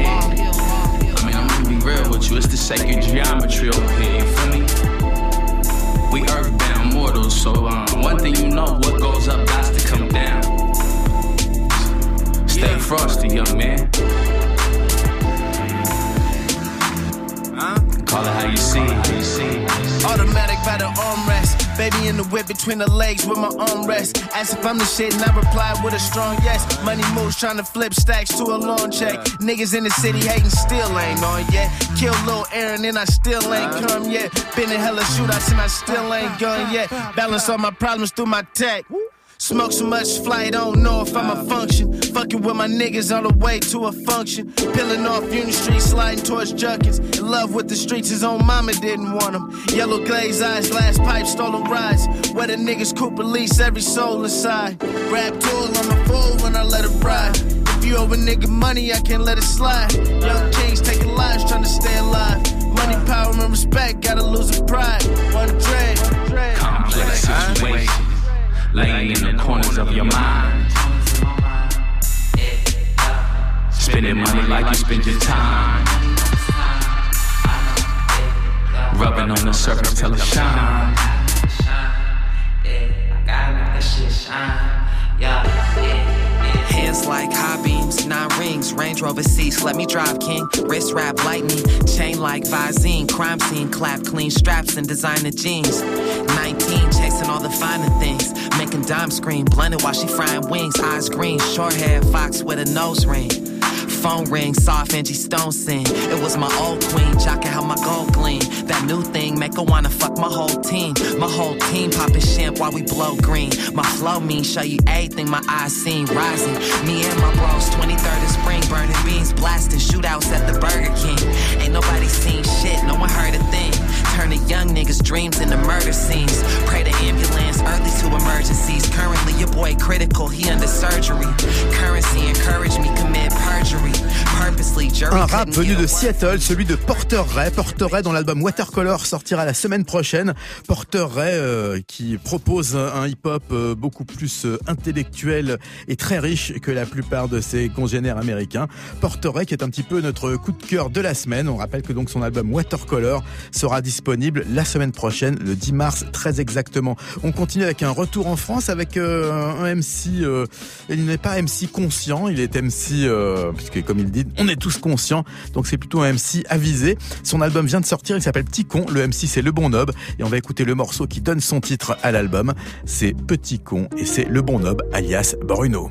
I mean, I'm gonna be real with you, it's the sacred geometry over here, you feel me? We earthbound mortals, so one thing you know, what goes up has to come down. Stay frosty, young man. Call it how you see it. Automatic by the armrest. Baby in the whip between the legs with my armrest. Ask if I'm the shit and I reply with a strong yes. Money moves trying to flip stacks to a long check. Niggas in the city hating still ain't on yet. Kill Lil Aaron and I still ain't come yet. Been in hella shootouts and I still ain't gone yet. Balance all my problems through my tech. Smoke so much flight, don't know if I'ma function. Fucking with my niggas on the way to a function. Peeling off Union Street, sliding towards Junkins. In love with the streets, his own mama didn't want him. Yellow glazed eyes, last pipe, stolen rides. Where the niggas coop release every soul inside. Rap tool, I'm a fool when I let it ride. If you owe a nigga money, I can't let it slide. Young kings taking lives, trying to stay alive. Money, power, and respect, gotta lose the pride. One dread. Complex situation. Laying in the corners of your mind. Spending money like you spend your time. Rubbing on the surface till it shines. Hands like high beams, 9 rings, Range Rover seats, let me drive king. Wrist wrap lightning, chain like Visine. Crime scene, clap clean, straps and designer jeans. 19, chasing all the finer things. Making dime scream, blended while she frying wings. Eyes green, short hair, fox with a nose ring. Phone ring, soft Angie Stone sing. It was my old queen, jocking how my gold gleam. That new thing make her wanna fuck my whole team. My whole team popping champ while we blow green. My flow mean, show you everything my eyes seen. Rising, me and my bros, 23rd of spring. Burning beans, blasting shootouts at the Burger King. Ain't nobody seen shit, no one heard a thing. Turning young niggas' dreams into murder scenes. Pray to ambulance, early to emergencies. Currently your boy critical, he under surgery. Currency encourage me, commit perjury. purposely. Un rap venu de Seattle, celui de Porter Ray. Porter Ray, dont l'album Watercolor sortira la semaine prochaine. Porter Ray qui propose un hip-hop beaucoup plus intellectuel et très riche que la plupart de ses congénères américains. Porter Ray qui est un petit peu notre coup de cœur de la semaine. On rappelle que donc son album Watercolor sera disponible la semaine prochaine, le 10 mars très exactement. On continue avec un retour en France avec un MC. Il n'est pas MC conscient, il est MC puisque comme il dit, on est tous conscients, donc c'est plutôt un MC avisé. Son album vient de sortir, il s'appelle Petit Con, le MC c'est Le Bon Nob, et on va écouter le morceau qui donne son titre à l'album, c'est Petit Con, et c'est Le Bon Nob alias Bruno.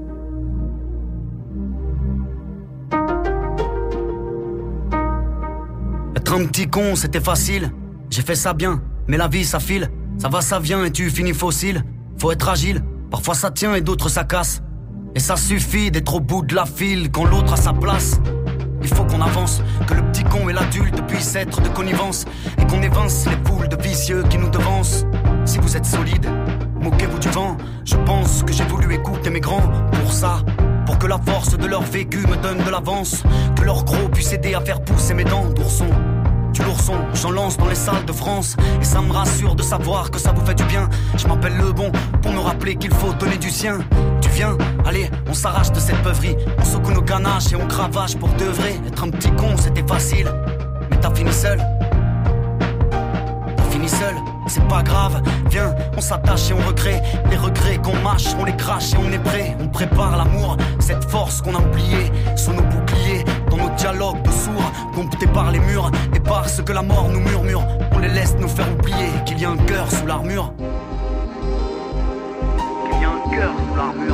Être un petit con c'était facile, j'ai fait ça bien, mais la vie ça file, ça va ça vient et tu finis fossile. Faut être agile, parfois ça tient et d'autres ça casse. Et ça suffit d'être au bout de la file quand l'autre a sa place. Il faut qu'on avance, que le petit con et l'adulte puissent être de connivence, et qu'on évince les poules de vicieux qui nous devancent. Si vous êtes solide, moquez-vous du vent. Je pense que j'ai voulu écouter mes grands pour ça, pour que la force de leur vécu me donne de l'avance, que leur gros puisse aider à faire pousser mes dents d'ourson. Du l'ourson, j'en lance dans les salles de France, et ça me rassure de savoir que ça vous fait du bien. Je m'appelle Le Bon pour me rappeler qu'il faut donner du sien. Tu viens, allez, on s'arrache de cette peuverie, on secoue nos ganaches et on cravache pour de vrai. Être un petit con c'était facile, mais t'as fini seul. T'as fini seul, c'est pas grave, viens, on s'attache et on recrée. Les regrets qu'on mâche, on les crache et on est prêt. On prépare l'amour, cette force qu'on a oubliée, sous nos boucliers, dans nos dialogues de sourds, domptés par les murs et par ce que la mort nous murmure. On les laisse nous faire oublier qu'il y a un cœur sous l'armure. Qu'il y a un cœur sous l'armure.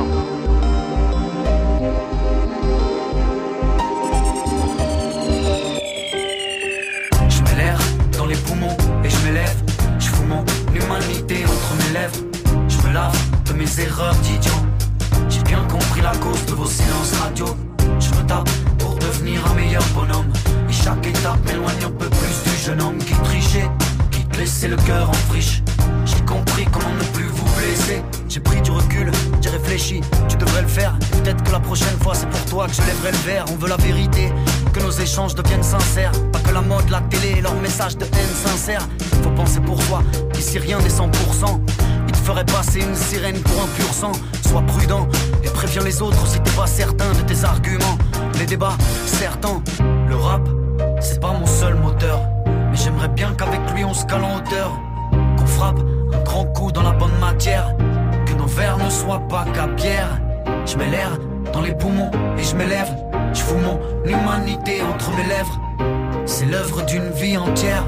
Je mets l'air dans les poumons et je m'élève. Je fous mon humanité entre mes lèvres. Je me lave de mes erreurs d'idiot. J'ai bien compris la cause de vos silences radio. Je me tape pour devenir un meilleur bonhomme, et chaque étape m'éloigne un peu plus du jeune homme qui trichait, qui te laissait le cœur en friche. J'ai compris comment ne plus vous blesser. J'ai pris du recul, j'ai réfléchi, tu devrais le faire. Peut-être que la prochaine fois c'est pour toi que je lèverai le verre. On veut la vérité, que nos échanges deviennent sincères, pas que la mode, la télé et leurs messages de haine sincères. Faut penser pour toi, ici rien n'est 100%. Il te ferait passer une sirène pour un pur sang. Sois prudent et préviens les autres si t'es pas certain de tes arguments. Les débats, certains, le rap, c'est pas mon seul moteur, mais j'aimerais bien qu'avec lui on se cale en hauteur, qu'on frappe un grand coup dans la bonne matière, que nos verres ne soient pas qu'à pierre. Je mets l'air dans les poumons et je m'élève. Je fous mon humanité entre mes lèvres. C'est l'œuvre d'une vie entière,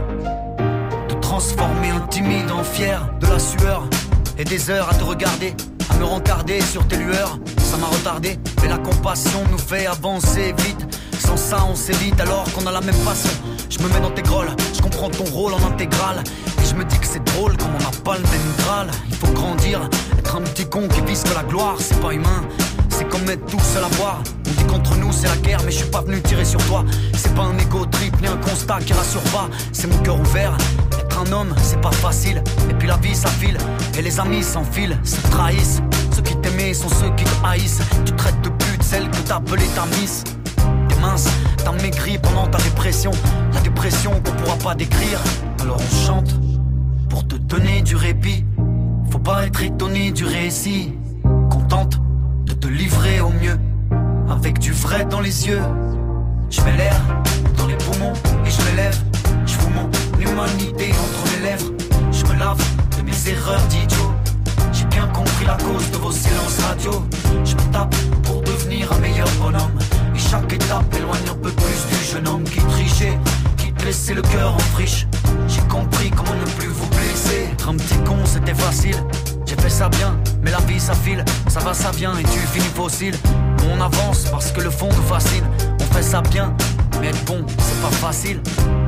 de transformer un timide en fier. De la sueur et des heures à te regarder, à me rencarder sur tes lueurs. Ça m'a retardé, mais la compassion nous fait avancer vite. Sans ça on s'évite alors qu'on a la même passion. Je me mets dans tes grolles, je comprends ton rôle en intégrale, et je me dis que c'est drôle comme on n'a pas le même Graal. Il faut grandir, être un petit con qui vise que la gloire. C'est pas humain, c'est comme être tout seul à boire. On dit qu'entre nous c'est la guerre, mais je suis pas venu tirer sur toi. C'est pas un égo trip ni un constat qui rassure pas. C'est mon cœur ouvert, être un homme c'est pas facile. Et puis la vie ça file, et les amis s'enfilent, se trahissent. Ceux qui t'aimaient sont ceux qui te haïssent. Tu traites de pute celle que t'as appelée ta miss. T'es mince, t'as maigri pendant ta dépression, la dépression qu'on pourra pas décrire. Alors on chante pour te donner du répit. Faut pas être étonné du récit, qu'on tente de te livrer au mieux, avec du vrai dans les yeux. Je mets l'air dans les poumons et je m'élève. Je fous mon humanité entre mes lèvres. Je me lave de mes erreurs d'idiot. J'ai bien compris la cause de vos silences radio. Je me tape pour devenir un meilleur bonhomme, et chaque étape éloigne un peu plus du jeune homme qui trichait, qui te laissait le cœur en friche. J'ai compris comment ne plus vous blesser. Être un petit con c'était facile, j'ai fait ça bien, mais la vie ça file, ça va ça vient et tu finis fossile. On avance parce que le fond nous fascine. On fait ça bien, mais être bon c'est pas facile.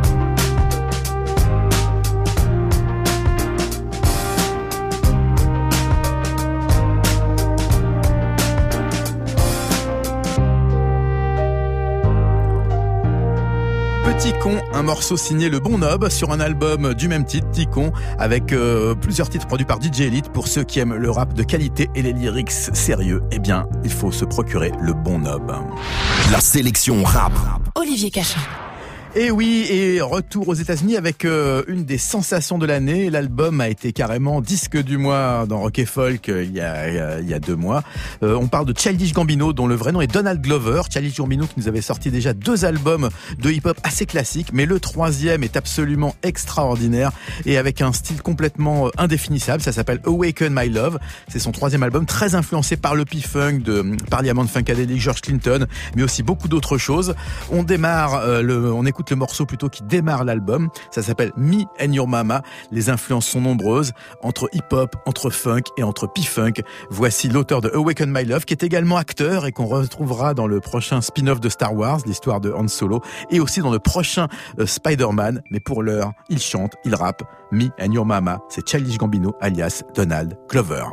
Petit Con, un morceau signé Le Bon Nob sur un album du même titre, Petit Con, avec plusieurs titres produits par DJ Elite. Pour ceux qui aiment le rap de qualité et les lyrics sérieux, eh bien, il faut se procurer Le Bon Nob. La sélection rap. Olivier Cachin. Et oui, et retour aux États-Unis avec une des sensations de l'année. L'album a été carrément disque du mois dans Rock & Folk il y a 2 mois. On parle de Childish Gambino, dont le vrai nom est Donald Glover. Childish Gambino qui nous avait sorti déjà 2 albums de hip-hop assez classiques, mais le 3e est absolument extraordinaire et avec un style complètement indéfinissable. Ça s'appelle Awaken My Love. C'est son 3e album, très influencé par le P-Funk de Parliament Funkadelic, George Clinton, mais aussi beaucoup d'autres choses. On démarre on écoute le morceau plutôt qui démarre l'album. Ça s'appelle Me and Your Mama. Les influences sont nombreuses entre hip-hop, entre funk et entre P-Funk. Voici l'auteur de Awaken My Love qui est également acteur et qu'on retrouvera dans le prochain spin-off de Star Wars, l'histoire de Han Solo, et aussi dans le prochain Spider-Man. Mais pour l'heure, il chante, il rappe. Me and Your Mama, c'est Childish Gambino alias Donald Glover.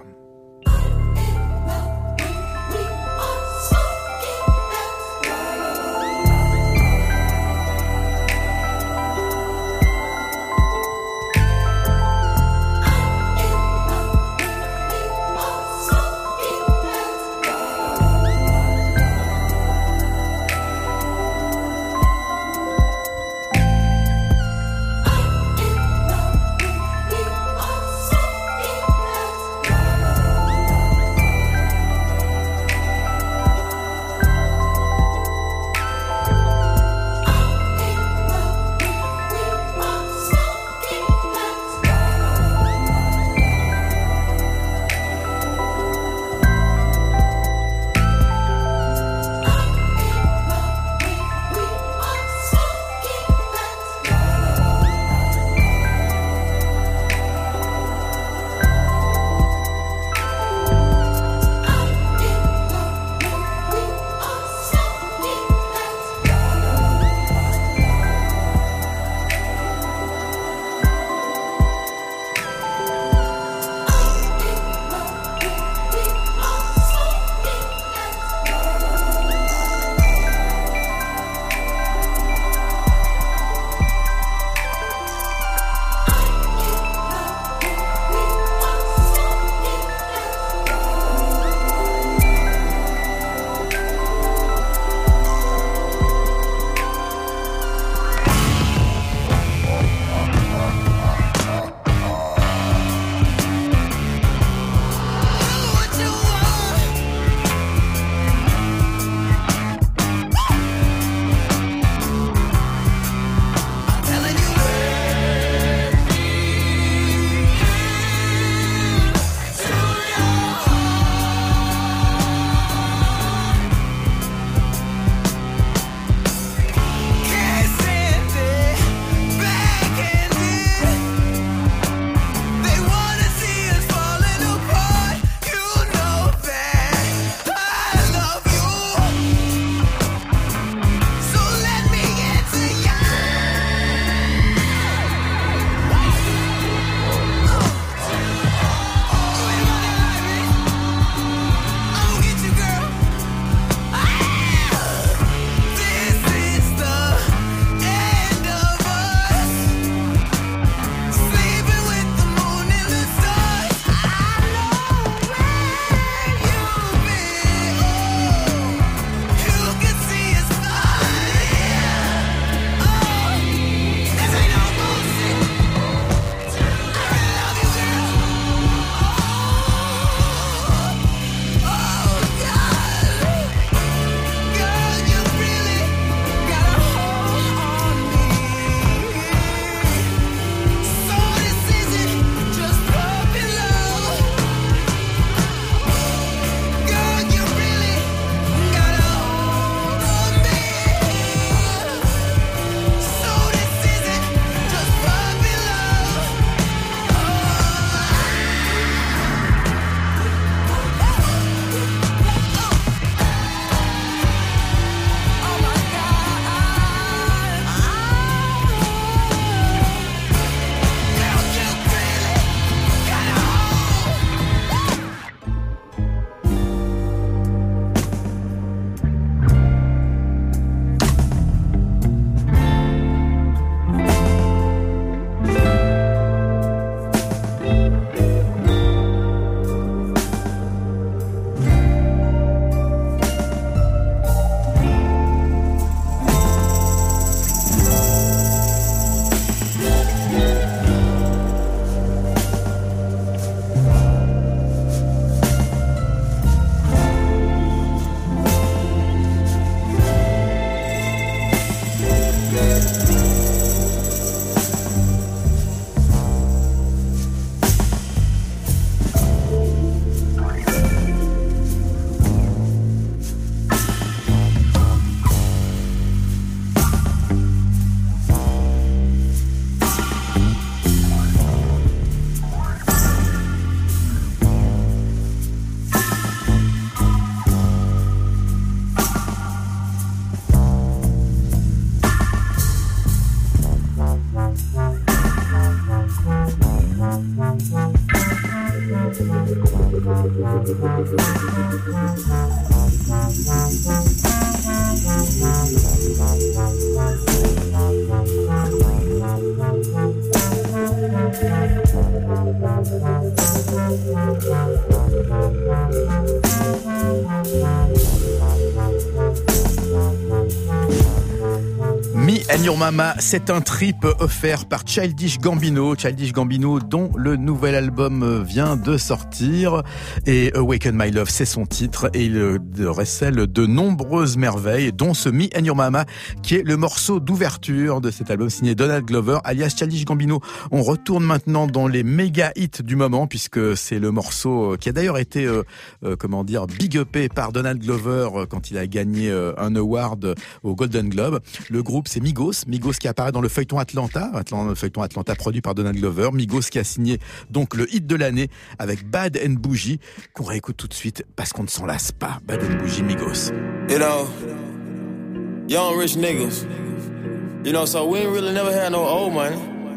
Me and Your Mama, c'est un trip offert par Childish Gambino. Childish Gambino dont le nouvel album vient de sortir. Et Awaken My Love, c'est son titre. Et il recèle de nombreuses merveilles, dont ce Me and Your Mama, qui est le morceau d'ouverture de cet album signé Donald Glover, alias Childish Gambino. On retourne maintenant dans les méga hits du moment, puisque c'est le morceau qui a d'ailleurs été, big upé par Donald Glover quand il a gagné un award au Golden Globe. Le groupe, c'est Migos qui apparaît dans le feuilleton Atlanta, le feuilleton Atlanta produit par Donald Glover. Migos qui a signé donc le hit de l'année avec Bad and Bougie, qu'on réécoute tout de suite parce qu'on ne s'en lasse pas. Bad and Bougie, Migos. You know, young rich niggas, you know, so we ain't really never had no old money.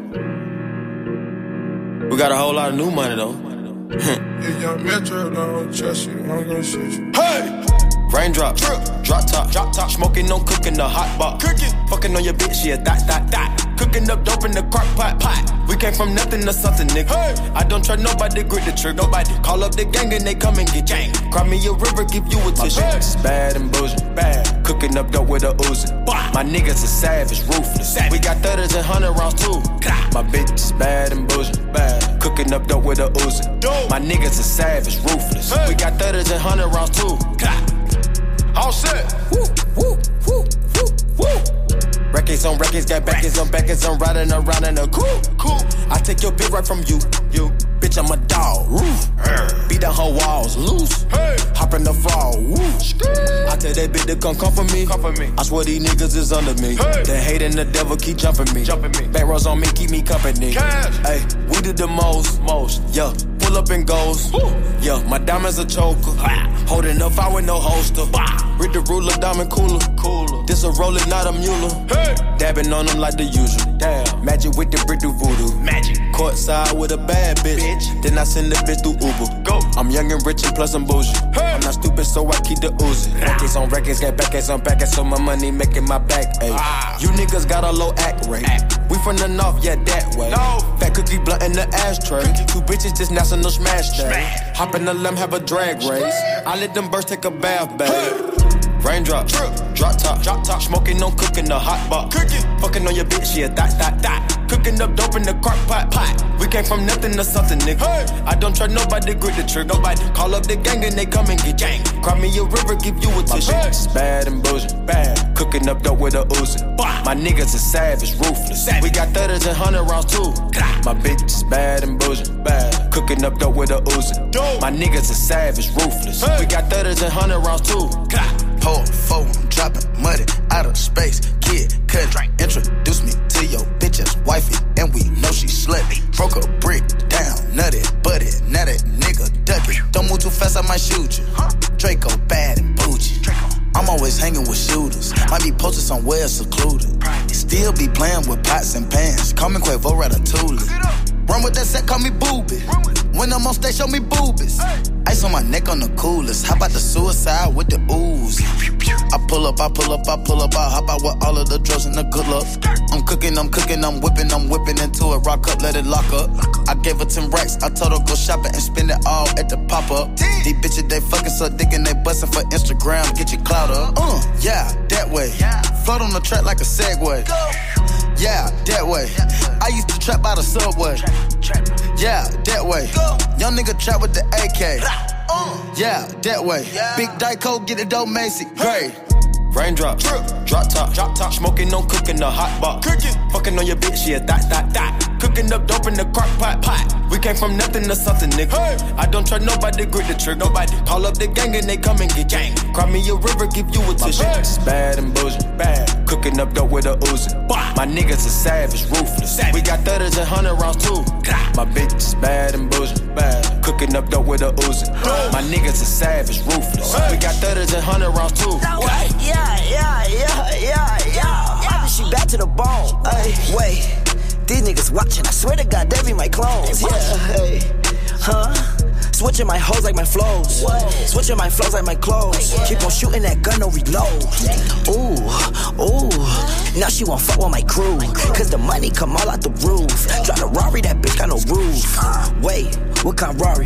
We got a whole lot of new money though. If young Metro don't trust you, I'm gonna shoot you. Hey! Raindrop, drop top, smoking, no cooking, the hot pot. Cooking, fucking on your bitch, yeah, that. Cooking up dope in the crock pot. We came from nothing to something, nigga. Hey. I don't try nobody, grip the trick, nobody. Call up the gang and they come and get gang. Cry me a river, give you a tissue. It's bad and bullshit, bad. Cooking up dope with a Uzi. My niggas are savage, ruthless. We got 30s and 100 rounds too. My bitch is bad and bullshit, bad. Cooking up dope with a Uzi. My niggas are savage, ruthless. We got 30s and 100 rounds too. All set. Woo, woo, woo, woo, woo. Records on records, got backers on backers. I'm riding around in a cool. I take your bitch right from you. Bitch, I'm a dog. Beat down her walls, loose. Hop in the fall. I tell that bitch to come for me. I swear these niggas is under me. The hate and the devil keep jumping me. Back rows on me, keep me company. Hey, we did the most. Yeah. Pull up and goes. Yeah, my diamonds a choker. Holding up, I with no holster. Read the ruler, diamond cooler. This a roller, not a mule. Dabbing on them like the usual. Damn. Magic with the brick do voodoo. Magic. Courtside with a bad bitch. Then I send the bitch through Uber. Go. I'm young and rich and plus I'm bougie. I'm not stupid, so I keep the Uzi. Records on records, got backers on backers, so my money making my back. Ayy. You niggas got a low act rate. We from the north, yeah, that way. Fat cookie blunt in the ashtray. Two bitches just national smash day. Hop in the limb, have a drag race. I let them birds take a bath, babe. Raindrop, drop top, smoking, no cooking, the hot pot. Fucking on your bitch, yeah, that. Cooking up dope in the crock pot. We came from nothing to something, nigga. I don't try nobody, grip the trick, nobody. Call up the gang and they come and get gang. Cry me a river, give you a tissue. It's bad and bullshit, bad. Cooking up dope with a Uzi. My niggas is savage, ruthless. We got 30s and 100 rounds too. My bitch is bad and bullshit, bad. Cooking up dope with a Uzi. My niggas is savage, ruthless. We got 30s and 100 rounds too. Pour four, I'm dropping muddy out of space. Kid, cut, introduce me to your bitch's wifey, and we know she slutty. Broke a brick down, nutty, butty, now that nigga duck it. Don't move too fast, I might shoot you. Draco bad and bougie. I'm always hanging with shooters. Might be posted somewhere secluded. Still be playing with pots and pans. Call me Quavo Ratatouille. Run with that set, call me Booby. When I'm on stage, show me boobies. Ice on my neck on the coolest. How about the suicide with the ooze? I pull up, I hop out with all of the drugs and the good luck. I'm cooking, I'm whipping into it. Rock up, let it lock up. I gave her 10 racks, I told her go shopping and spend it all at the pop-up. These bitches, they fucking so dick and they bustin' for Instagram. Get your clout up. Yeah, that way. Float on the track like a Segway. Yeah, that way. I used to trap by the subway. Yeah, that way. Young nigga trap with the AK. Yeah, that way. Big Dyco, get it dope, Macy. Great. Raindrop, drop top, smoking, no cooking, the hot pot. Fucking on your bitch, yeah, that. Cooking up dope in the crock pot. We came from nothing to something, nigga. I don't try nobody, grip the trick, nobody. Call up the gang and they come and get gang. Cry me a river, give you a tissue. It's bad and bullshit, bad. Cooking up dope with a Uzi. My niggas are savage, ruthless. We got 30s and 100 rounds too. My bitch is bad and bullshit, bad. Cooking up dope with a Uzi. My niggas are savage, ruthless. We got 30s and 100 rounds too. Yeah. I she back to the bone. Ay, wait, these niggas watching. I swear to God, they be my clones. Yeah, hey, Switching my hoes like my flows. Switching my flows like my clothes. Keep on shooting that gun, no reload. Ooh. Now she won't fuck with my crew. Cause the money come all out the roof. Drive the Rari, that bitch got no roof. Wait, what kind Rari?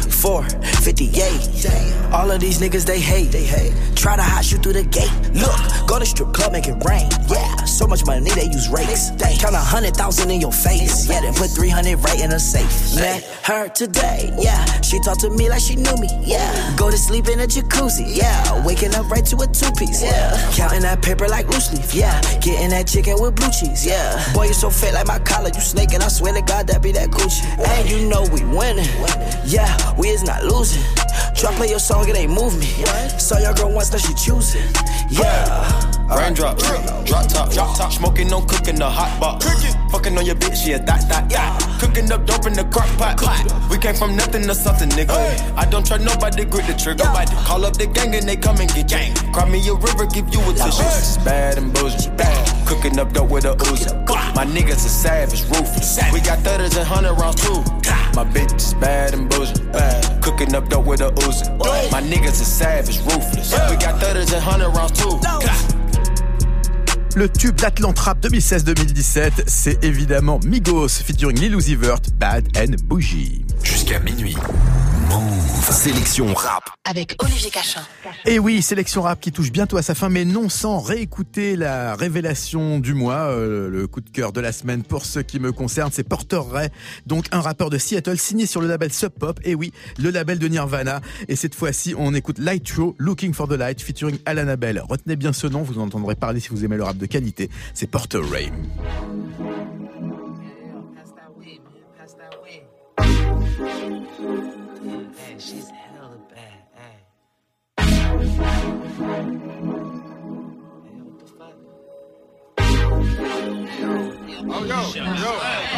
458. All of these niggas they hate. Try to hot shoot through the gate. Look, go to strip club, make it rain. Yeah, so much money they use rakes. Count 100,000 in your face. Yeah, then put 300 right in a safe. Met her today. Yeah, she talked to me like she knew me. Yeah, go to sleep in a jacuzzi. Yeah, waking up right to a two-piece. Yeah, counting that paper like loose leaf. Yeah, getting that chicken with blue cheese. Yeah, boy you so fat like my collar. You snaking, I swear to God that be that Gucci. And you know we winning. Yeah, we is not losing. Try play your song, it ain't move me. Saw your girl once, now she choosing. Yeah. Raindrop, drop top, smoking, no cooking, the hot box. Fucking on your bitch, yeah, that. Cooking up dope in the crock pot. We came from nothing to something, nigga. I don't try nobody, grip the trigger. Call up the gang and they come and get gang. Cry me a river, give you a tissue. It's bad and bullshit. Cooking up dope with a Uzi. My niggas are savage, ruthless. We got 30s and 100 rounds too. My bitch is bad and bullshit. Cooking up dope with a Uzi. My niggas are savage, ruthless. We got 30s and 100 rounds too. Le tube d'Atlantrap 2016-2017, c'est évidemment Migos featuring Lil Uzi Vert, Bad and Bougie. Jusqu'à minuit. Move. Sélection rap. Avec Olivier Cachin. Et oui, sélection rap qui touche bientôt à sa fin, mais non sans réécouter la révélation du mois, le coup de cœur de la semaine pour ce qui me concerne, c'est Porter Ray, donc un rappeur de Seattle signé sur le label Sub Pop, et oui, le label de Nirvana. Et cette fois-ci, on écoute Light Show, Looking for the Light, featuring Alana Bell. Retenez bien ce nom, vous en entendrez parler si vous aimez le rap de qualité, c'est Porter Ray. She's hella bad, hey. Oh, yo.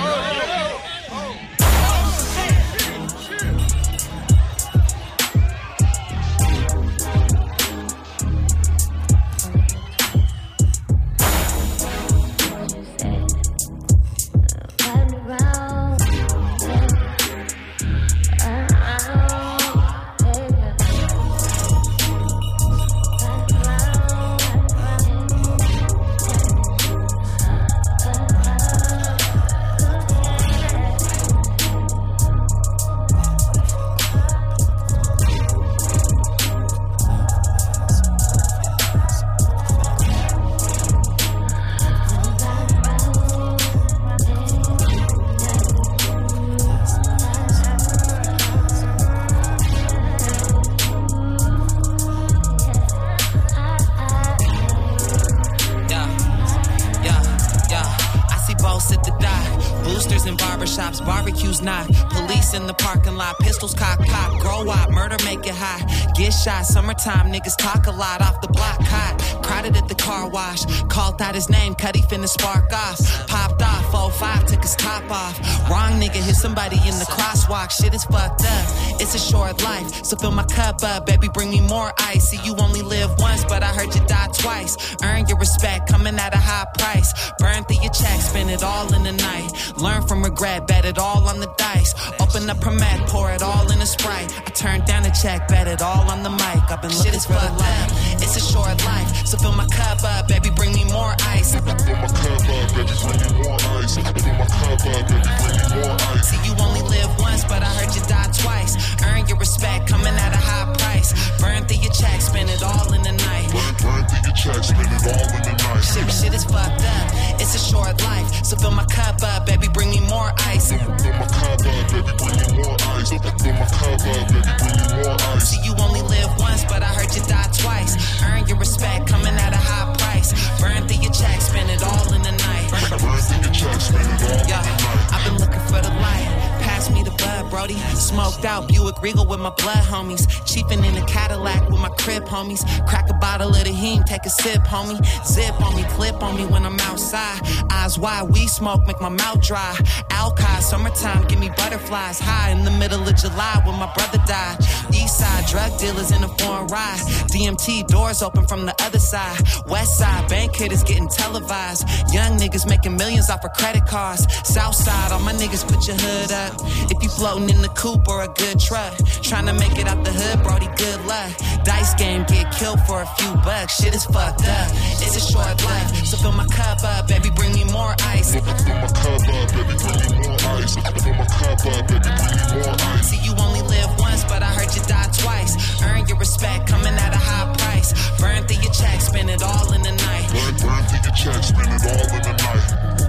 Shot. Summertime niggas talk a lot off the block hot. Crowded at the car wash. Called out his name, cut he finna spark off. Popped off, 4-5, took his top off. Wrong nigga hit somebody in the crosswalk. Shit is fucked up. It's a short life, so fill my cup up, baby. Bring me more ice. See, you only live once, but I heard you die twice. Earn your respect, coming at a high price. Burn through your check, spend it all in the night. Learn from regret, bet it all on the dice. Open up her mat, pour it all in a Sprite. I turned down the check, bet it all on the mic. I've been shit is fucked up. It's a short life, so fill my cup up, baby. Bring me more ice. Fill my cup up, baby. Bring me more ice. Fill my cup up, baby. Bring me more ice. See, you only live once, but I heard you die twice. Earn your respect, coming at a high price. Burn through your check, spend it all in the night. Burn through your check, spend it all in the night. Shit is fucked up. It's a short life, so fill my cup up, baby. Bring me more ice. Fill my cup up, baby. Bring me more ice. Fill my cup up, baby. Bring me more ice. See, you only live once, but I heard you die twice. Earn your respect, coming at a high price. Burn through your check, spend it all in the night. Burn through your check, spend it all in the night. I've been looking for the light. Pass me the bud, Brody. Smoked out Buick Regal with my blood homies. Chiefin' in a Cadillac with my crib homies. Crack a bottle of the heme, take a sip, homie. Zip on me, clip on me when I'm outside. Eyes wide, we smoke, make my mouth dry. Alki, summertime, give me butterflies. High in the middle of July when my brother died. East side, drug dealers in a foreign ride. DMT, doors open from the other side. West side, bank hitters getting televised. Young niggas making millions off of credit cards. South side, all my niggas put your hood up. If you floating in the coupe or a good truck. up. Trying to make it out the hood, Brody, good luck. Dice game, get killed for a few bucks. Shit is fucked up. It's a short life, so fill my cup up, baby, bring me more ice. Fill my cup up, baby, bring me more ice. Fill my cup up, baby, bring me more ice. See, you only live once, but I heard you die twice. Earn your respect, coming at a high price. Burn through your check, spend it all in the night. Burn through your check, spend it all in the night.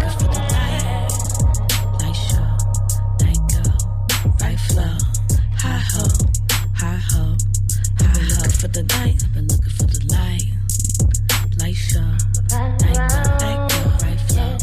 Night show, night go, right flow, high ho, high ho, high ho for the night. I've been looking for the light. Light show, night go, right flow.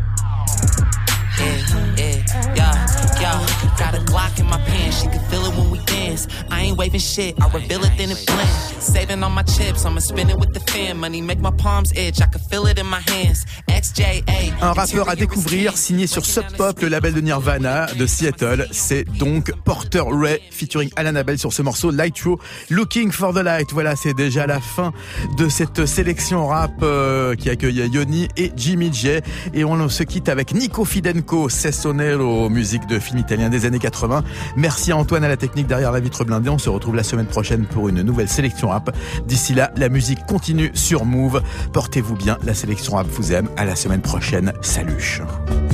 Yo, got a Glock in my pants, she can feel it when we dance. I ain't waving shit, I reveal it, then it blend. Saving all my chips, I'ma spin it with the fan. Money make my palms itch, I can feel it in my hands. XJA. Un rappeur à découvrir, signé sur Sub Pop, le label de Nirvana de Seattle. C'est donc Porter Ray featuring Alan Abel sur ce morceau Light Show, Looking for the Light. Voilà, c'est déjà la fin de cette sélection rap qui accueille Yoni et Jimmy J. Et on se quitte avec Nico Fidenco, Sessonero, musique de film italien des années 80. Merci à Antoine à la technique derrière la vitre blindée. On se retrouve la semaine prochaine pour une nouvelle sélection rap. D'ici là, la musique continue sur Move. Portez-vous bien, la sélection rap vous aime. À la semaine prochaine. Salut.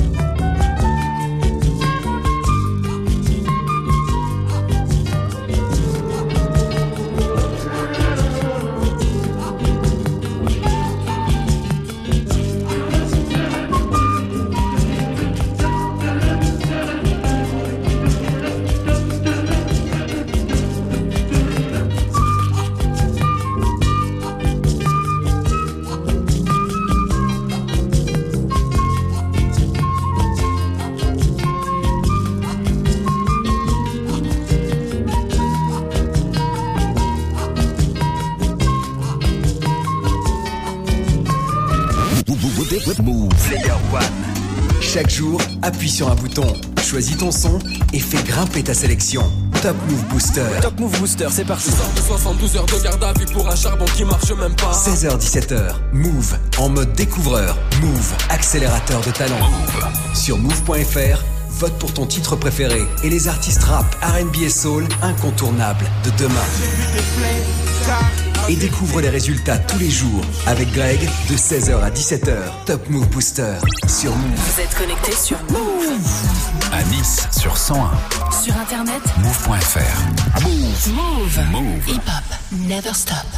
Player One. Chaque jour, appuie sur un bouton, choisis ton son et fais grimper ta sélection. Top Move Booster. Top Move Booster, c'est parti. 72 heures de garde à vue pour un charbon qui marche même pas. 16h-17h, Move en mode découvreur. Move, accélérateur de talent. Move. Sur Move.fr, vote pour ton titre préféré et les artistes rap, R&B et soul incontournables de demain. Et découvre les résultats tous les jours avec Greg de 16h à 17h. Top Move Booster sur Move. Vous êtes connectés sur Move. À Nice sur 101. Sur internet Move.fr. Move. Hip Hop. Never stop.